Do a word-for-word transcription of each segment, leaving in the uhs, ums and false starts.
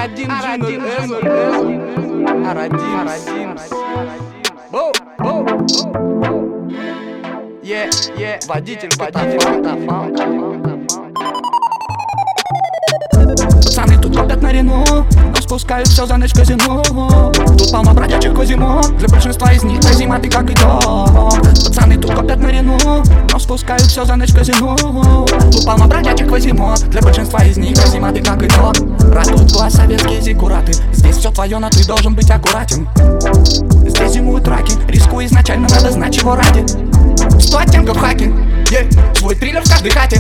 один, один, один, один. Боу, боу. Е, е, водитель, водитель, катафалк. Пацаны тут копят на Рено, но спускают все за ночь в казино. Тут полно бродячих Козимо, для большинства из них казематы как итог. Пацаны тут копят на Рено, но спускают все за ночь в казино. Тут полно бродячих Козимо, для большинства из них казематы как итог. Растут глаз советские зиккураты, здесь все твое, но ты должен быть аккуратен. Здесь зимуют раки, рискуя изначально, надо знать чего ради. Сто оттенков хаки, yeah. Свой триллер в каждой хате.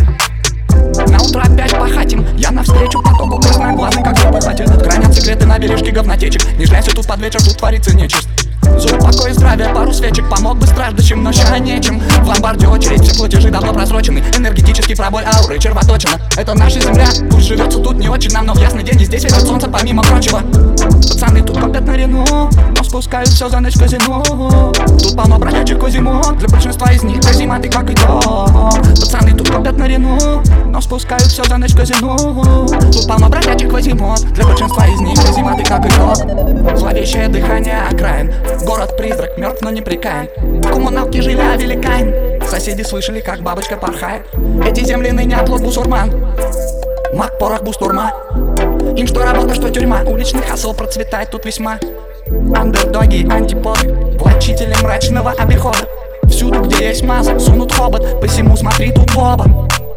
На утро опять похатим, я навстречу потоку красноглазый, как забыватель. Хранят секреты на бережке говнотечек, не жляйся тут под вечер, тут творится нечисть. За упокой и здравие пару свечек, помог бы страждущим, но ща нечем. В ломбарде очередь, все платежи давно просрочены. Энергетический пробой ауры, червоточина. Это наша земля, пусть живется тут не очень нам, но в ясный день и здесь светит солнце помимо прочего. Пацаны тут копят на Рено, но спускают все за ночь в казино. Тут полно бродячих Козимо, для большинства из них казематы как итог. Пацаны тут копят на Рено, но спускают все за ночь в казино. Тут полно бродячих Козимо, для большинства из них казематы как итог. Зловещее дыхание окраин, город-призрак, мертв, но не прикаян. В коммуналке жили, а великан. Соседи слышали, как бабочка порхает. Эти земли ныне оплот бусурман. Мак, порох, бустурма. Им что работа, что тюрьма. Уличный хасл процветает тут весьма. Андердоги, антиподы, влачители мрачного обихода. Всюду, где есть маза, сунут хобот. Посему смотри тут Боба.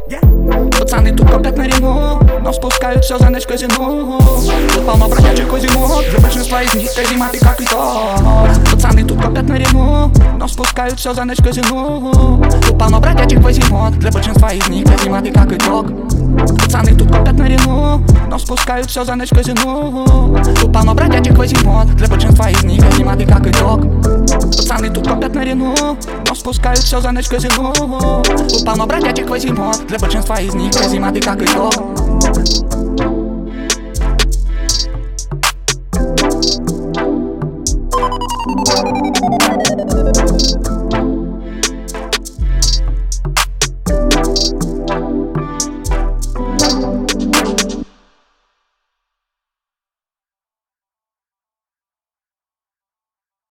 Пацаны тут копят на Рено, но спускают все за ночь в казино. Тут полно бродячих Козимо, для большинства из них казематы как итог. Пацаны тут копят на Рено, но спускают все за ночь в казино. Тут полно бродячих Козимо, для большинства из них казематы как итог. Пацаны тут копят на Рено, но спускают все за ночь в казино. Тут полно бродячих Козимо, для большинства из них казематы как итог. Пацаны тут копят на Рено, но спускают все за ночь в казино. Тут полно бродячих Козимо, для большинства из них казематы как итог.